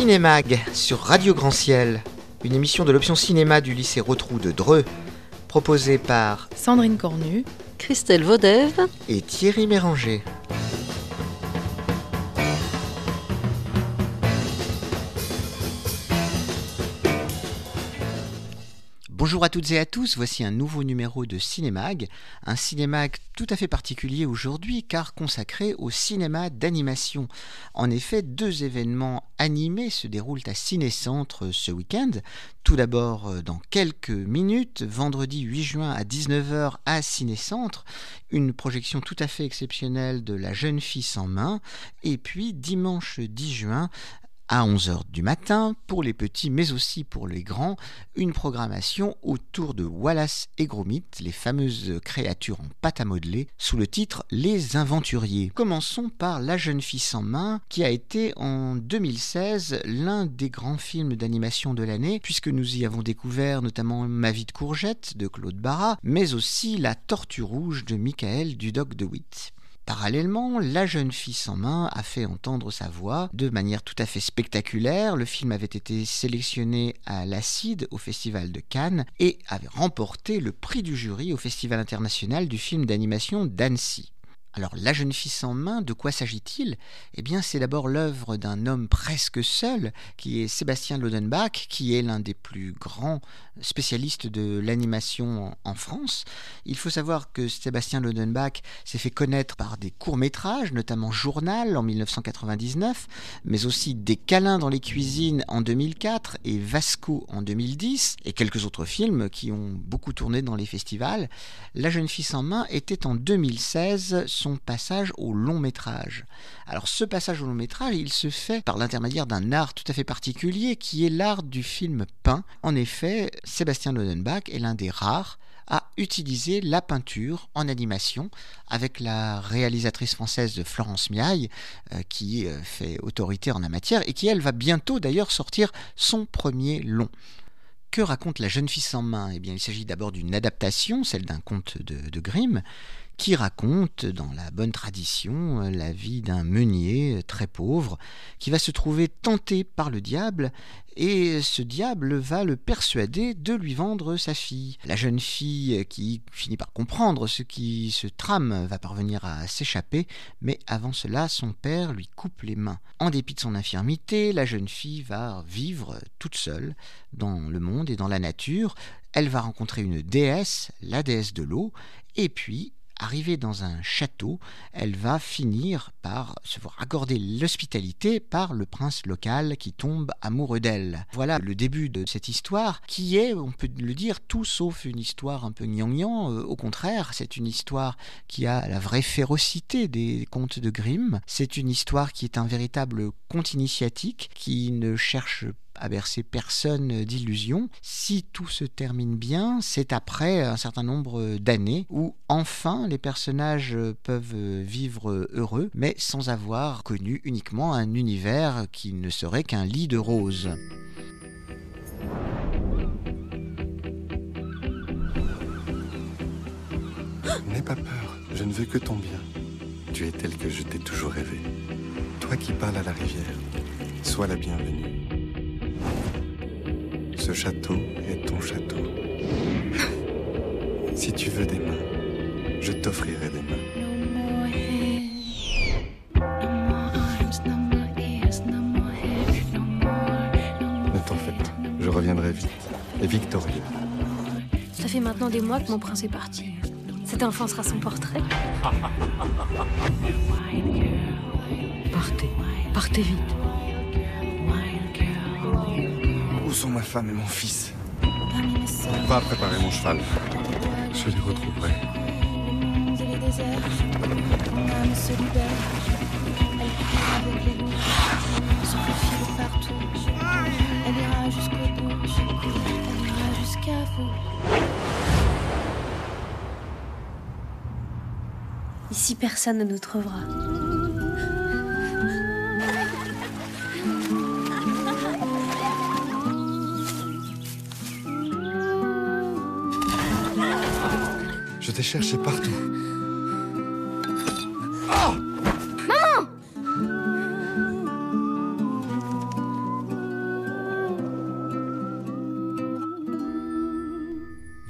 Cinémag sur Radio Grand Ciel, une émission de l'option cinéma du lycée Rotrou de Dreux, proposée par Sandrine Cornu, Christelle Vaudève et Thierry Méranger. Bonjour à toutes et à tous, voici un nouveau numéro de Cinémag, un Cinémag tout à fait particulier aujourd'hui car consacré au cinéma d'animation. En effet, deux événements animés se déroulent à Ciné-Centre ce week-end. Tout d'abord, dans quelques minutes, vendredi 8 juin à 19h à Ciné-Centre, une projection tout à fait exceptionnelle de La jeune fille sans main, et puis dimanche 10 juin, à 11h du matin, pour les petits mais aussi pour les grands, une programmation autour de Wallace et Gromit, les fameuses créatures en pâte à modeler, sous le titre Les Aventuriers. Commençons par La jeune fille sans main, qui a été en 2016 l'un des grands films d'animation de l'année, puisque nous y avons découvert notamment Ma vie de courgette de Claude Barras, mais aussi La tortue rouge de Michael Dudok de Witt. Parallèlement, La jeune fille sans main a fait entendre sa voix de manière tout à fait spectaculaire. Le film avait été sélectionné à l'Acide au Festival de Cannes et avait remporté le prix du jury au Festival international du film d'animation d'Annecy. Alors, La jeune fille sans main, de quoi s'agit-il ? Eh bien, c'est d'abord l'œuvre d'un homme presque seul, qui est Sébastien Lodenbach, qui est l'un des plus grands spécialistes de l'animation en France. Il faut savoir que Sébastien Lodenbach s'est fait connaître par des courts-métrages, notamment Journal en 1999, mais aussi Des câlins dans les cuisines en 2004 et Vasco en 2010, et quelques autres films qui ont beaucoup tourné dans les festivals. La jeune fille sans main était en 2016 son passage au long métrage. Alors ce passage au long métrage, il se fait par l'intermédiaire d'un art tout à fait particulier qui est l'art du film peint. En effet, Sébastien Lodenbach est l'un des rares à utiliser la peinture en animation avec la réalisatrice française Florence Miaille qui fait autorité en la matière et qui elle va bientôt d'ailleurs sortir son premier long. Que raconte La jeune fille sans main ? Eh bien, il s'agit d'abord d'une adaptation, celle d'un conte de Grimm, qui raconte, dans la bonne tradition, la vie d'un meunier très pauvre qui va se trouver tenté par le diable et ce diable va le persuader de lui vendre sa fille. La jeune fille, qui finit par comprendre ce qui se trame, va parvenir à s'échapper, mais avant cela, son père lui coupe les mains. En dépit de son infirmité, la jeune fille va vivre toute seule dans le monde et dans la nature. Elle va rencontrer une déesse, la déesse de l'eau, et puis arrivée dans un château, elle va finir par se voir accorder l'hospitalité par le prince local qui tombe amoureux d'elle. Voilà le début de cette histoire qui est, on peut le dire, tout sauf une histoire un peu gnangnan. Au contraire, c'est une histoire qui a la vraie férocité des contes de Grimm. C'est une histoire qui est un véritable conte initiatique qui ne cherche à bercer personne d'illusions. Si tout se termine bien, c'est après un certain nombre d'années où enfin les personnages peuvent vivre heureux, mais sans avoir connu uniquement un univers qui ne serait qu'un lit de roses. N'aie pas peur, je ne veux que ton bien. Tu es tel que je t'ai toujours rêvé. Toi qui parles à la rivière, sois la bienvenue. Ce château est ton château. Si tu veux des mains, je t'offrirai des mains. Ne t'en fais pas, je reviendrai vite. Et victorieux. Ça fait maintenant des mois que mon prince est parti. Cet enfant sera son portrait. Partez vite. Où sont ma femme et mon fils ? Va préparer mon cheval. Je les retrouverai. Ici, personne ne nous trouvera. Je t'ai cherché partout.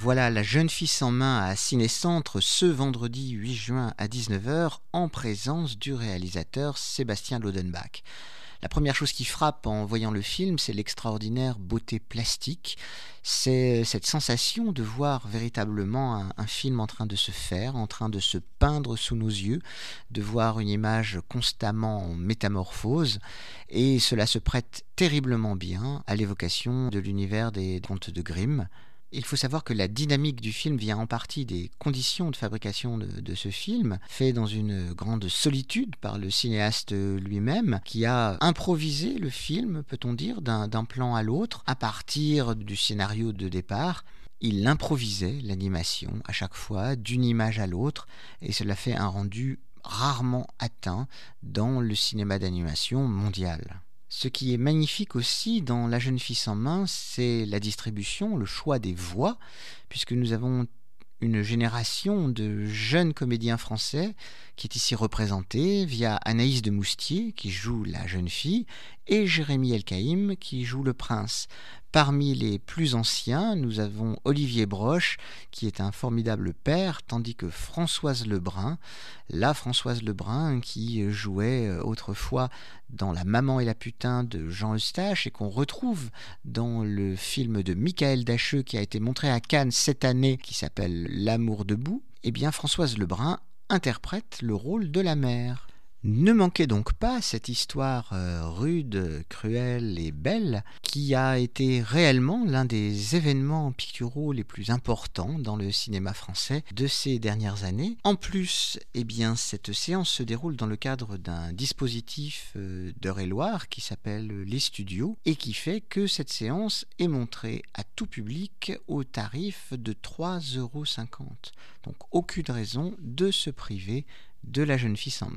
Voilà La jeune fille sans main à Ciné-Centre ce vendredi 8 juin à 19h en présence du réalisateur Sébastien Lodenbach. La première chose qui frappe en voyant le film, c'est l'extraordinaire beauté plastique. C'est cette sensation de voir véritablement un film en train de se faire, en train de se peindre sous nos yeux, de voir une image constamment en métamorphose. Et cela se prête terriblement bien à l'évocation de l'univers des contes de Grimm. Il faut savoir que la dynamique du film vient en partie des conditions de fabrication de ce film, fait dans une grande solitude par le cinéaste lui-même, qui a improvisé le film, peut-on dire, d'un plan à l'autre, à partir du scénario de départ. Il improvisait l'animation à chaque fois, d'une image à l'autre, et cela fait un rendu rarement atteint dans le cinéma d'animation mondial. Ce qui est magnifique aussi dans La jeune fille sans main, c'est la distribution, le choix des voix, puisque nous avons une génération de jeunes comédiens français qui est ici représentée via Anaïs de Moustier qui joue la jeune fille et Jérémy Elkaïm qui joue le prince. Parmi les plus anciens, nous avons Olivier Broche qui est un formidable père, tandis que Françoise Lebrun, la Françoise Lebrun qui jouait autrefois dans La maman et la putain de Jean Eustache et qu'on retrouve dans le film de Michael Dacheux qui a été montré à Cannes cette année qui s'appelle L'amour debout, eh bien Françoise Lebrun interprète le rôle de la mère. Ne manquez donc pas cette histoire rude, cruelle et belle qui a été réellement l'un des événements picturaux les plus importants dans le cinéma français de ces dernières années. En plus, eh bien, cette séance se déroule dans le cadre d'un dispositif d'Eure-et-Loir qui s'appelle Les Studios et qui fait que cette séance est montrée à tout public au tarif de 3,50 €. Donc aucune raison de se priver de La jeune fille sans main.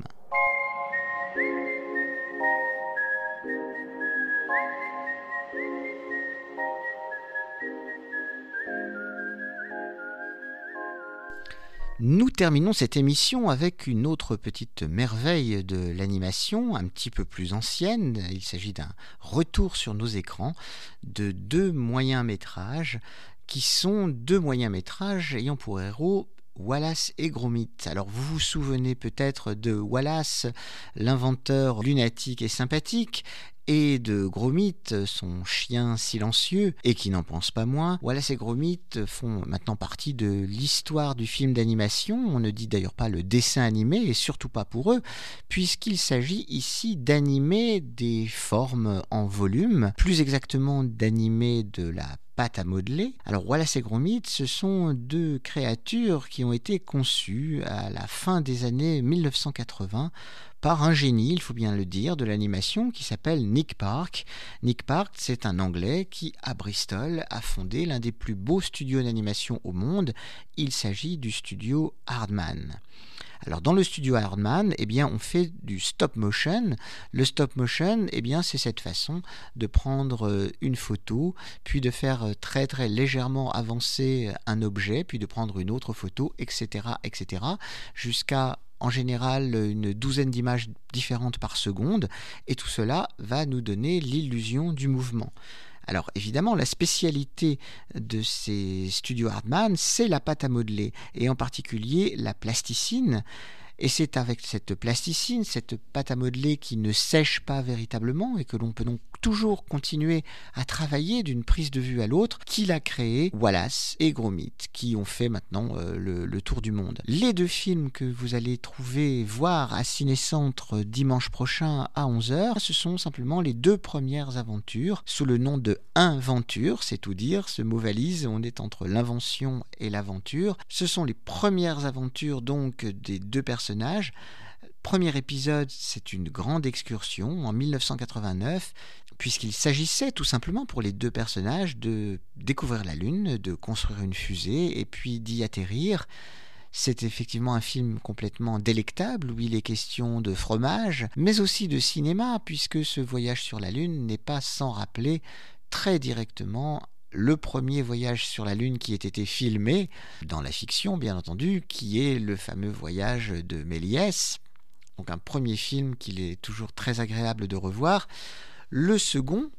Nous terminons cette émission avec une autre petite merveille de l'animation, un petit peu plus ancienne. Il s'agit d'un retour sur nos écrans de 2 moyens-métrages qui sont 2 moyens-métrages ayant pour héros Wallace et Gromit. Alors vous vous souvenez peut-être de Wallace, l'inventeur lunatique et sympathique, et de Gromit, son chien silencieux et qui n'en pense pas moins. Wallace et Gromit font maintenant partie de l'histoire du film d'animation. On ne dit d'ailleurs pas le dessin animé et surtout pas pour eux, puisqu'il s'agit ici d'animer des formes en volume, plus exactement d'animer de la pâte à modeler. Alors Wallace et Gromit, ce sont 2 créatures qui ont été conçues à la fin des années 1980 par un génie, il faut bien le dire, de l'animation qui s'appelle Nick Park. Nick Park, c'est un Anglais qui, à Bristol, a fondé l'un des plus beaux studios d'animation au monde. Il s'agit du studio Aardman. Alors dans le studio Aardman, eh bien, on fait du stop motion. Le stop motion, eh bien, c'est cette façon de prendre une photo, puis de faire très très légèrement avancer un objet, puis de prendre une autre photo, etc., etc., jusqu'à en général une douzaine d'images différentes par seconde, et tout cela va nous donner l'illusion du mouvement. Alors évidemment, la spécialité de ces studios Aardman, c'est la pâte à modeler, et en particulier la plasticine. Et c'est avec cette plasticine, cette pâte à modeler qui ne sèche pas véritablement et que l'on peut donc toujours continuer à travailler d'une prise de vue à l'autre, qu'il a créé Wallace et Gromit, qui ont fait maintenant le tour du monde. Les 2 films que vous allez voir à Ciné-Centre dimanche prochain à 11h, ce sont simplement les 2 premières aventures, sous le nom de Inventure, c'est tout dire, ce mot valise, on est entre l'invention et l'aventure. Ce sont les premières aventures donc des 2 personnages. Premier épisode, c'est une grande excursion en 1989, puisqu'il s'agissait tout simplement pour les 2 personnages de découvrir la Lune, de construire une fusée et puis d'y atterrir. C'est effectivement un film complètement délectable où il est question de fromage, mais aussi de cinéma, puisque ce voyage sur la Lune n'est pas sans rappeler très directement le premier voyage sur la Lune qui ait été filmé, dans la fiction bien entendu, qui est le fameux voyage de Méliès. Donc un premier film qu'il est toujours très agréable de revoir. Le second,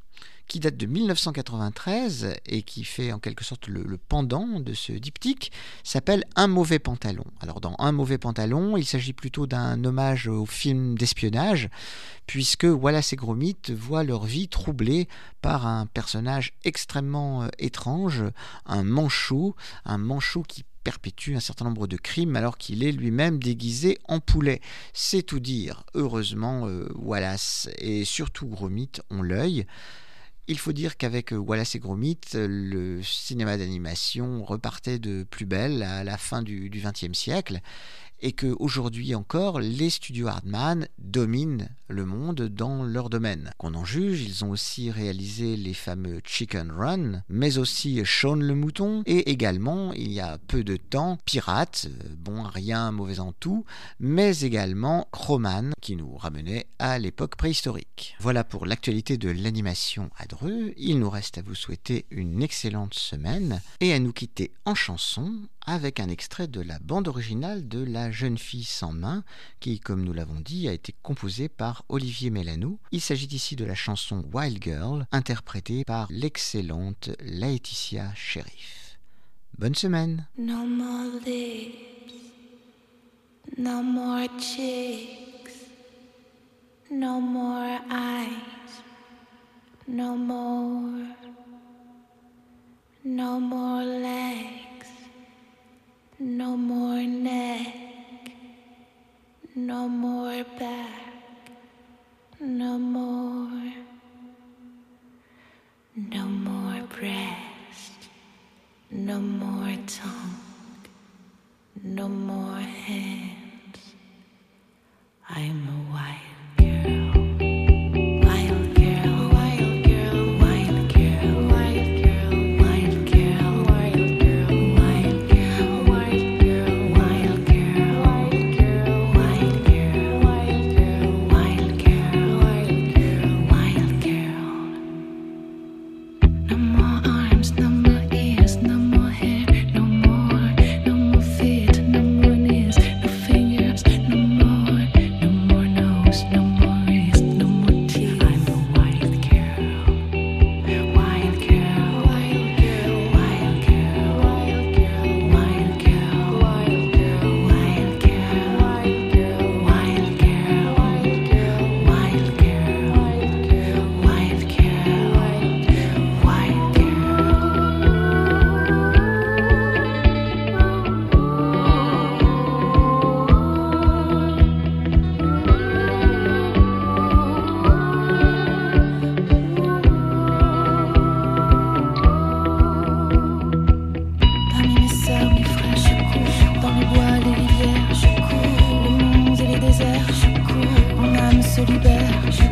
qui date de 1993 et qui fait en quelque sorte le pendant de ce diptyque, s'appelle Un mauvais pantalon. Alors dans Un mauvais pantalon, il s'agit plutôt d'un hommage au film d'espionnage, puisque Wallace et Gromit voient leur vie troublée par un personnage extrêmement étrange, un manchot qui perpétue un certain nombre de crimes alors qu'il est lui-même déguisé en poulet. C'est tout dire. Heureusement, Wallace et surtout Gromit ont l'œil. Il faut dire qu'avec Wallace et Gromit, le cinéma d'animation repartait de plus belle à la fin du XXe siècle et qu'aujourd'hui encore, les studios Aardman dominent le monde dans leur domaine. Qu'on en juge, ils ont aussi réalisé les fameux Chicken Run, mais aussi Shaun le Mouton, et également, il y a peu de temps, Pirates, bon, rien mauvais en tout, mais également Cro-Man, qui nous ramenait à l'époque préhistorique. Voilà pour l'actualité de l'animation à Dreux. Il nous reste à vous souhaiter une excellente semaine, et à nous quitter en chanson, avec un extrait de la bande originale de La Jeune Fille sans main, qui, comme nous l'avons dit, a été composée par Olivier Mélano. Il s'agit ici de la chanson Wild Girl, interprétée par l'excellente Laetitia Sheriff. Bonne semaine. No more lips, no more cheeks, no more eyes, no more legs. No more neck, no more back, no more breast, no more tongue, no more hands. I'm a wild girl. Wild girl, wild girl, wild girl, wild girl, wild girl, wild girl, wild girl, wild girl, wild girl, wild girl, wild girl, wild girl, wild girl. No more arms, no more ears, no more hair, no more feet, no more knees, no fingers, no more nose, no more wrist, no more teeth. I'm a wild girl, wild girl, wild girl, wild girl, wild girl, wild girl, wild girl, wild girl, wild girl, wild girl, wild girl, wild girl, wild Parmi mes sœurs, mes frères, je cours. Dans les bois, les rivières, je cours. Les monts et les déserts, je cours. Mon âme se libère, je